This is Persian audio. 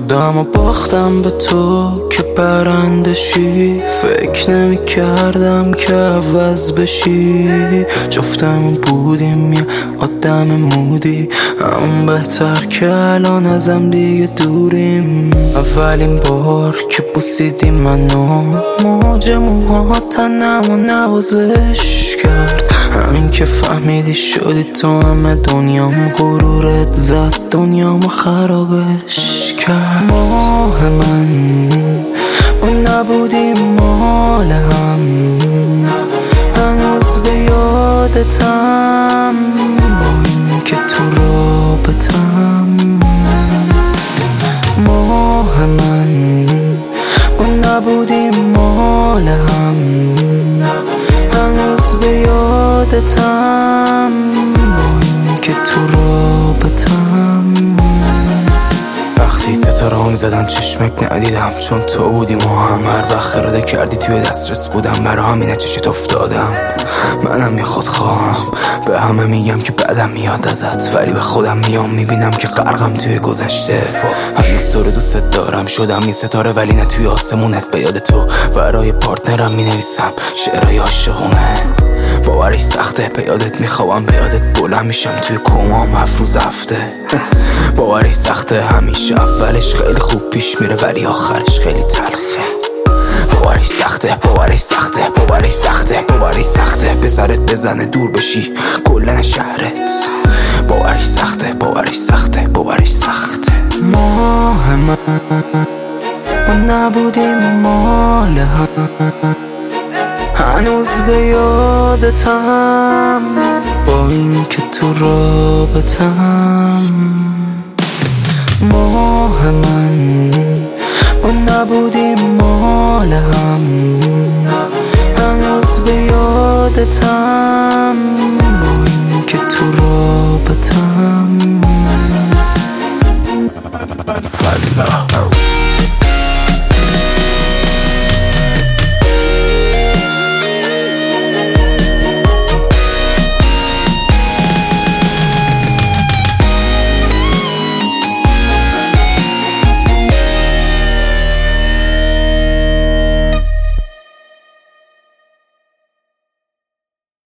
خودم و باختم به تو که برنده شی. فکر نمی کردم که عوض بشی. جفتمون بودیم یه آدم مودی، همون بهتر که الان ازم دیگه دوریم. اولین بار که بوسیدی منو، موج موها تنمو نوازش کرد. همین که فهمیدی شدی تو همه دنیام، غرورت زد دنیامو خرابش کرد. ماه من ما نبودیم مال هم، هنوز به یادتم با این که تو رابطم. ماه من ما نبودیم مال هم، هنوز به یادتم با این که تو رابطم. وقتی ستاره ها میزدن چشمک ندیدم، چون تو بودی ما هم. هر وقت خراده کردی توی دسترس بودم، برا همینه چشت افتادم. منم یه خودخواهم، به همه میگم که بعدم میاد ازت، ولی به خودم میام میبینم که غرقم توی گذشته. هنوز تو رو دوست دارم، شدم یه ستاره ولی نه توی آسمونت. به یاد تو برای پارتنرم مینویسم شعرهای عاشقونه. باورش سخته، به یادت میخوام، به یادت بلند میشم توی کومام 7 روز هفته. باورش سخته، همیشه اولش خیلی خوب پیش میره ولی آخرش خیلی تلخه. باورش سخته، باورش سخته، باورش سخته، باورش سخته به سرت بزنه دور بشی کلن شهرت. باورش سخته، باورش سخته، باورش سخته. ماه من ما نبودیم مال هم، هنوز به یادتم با این که تو رابطم. ماه من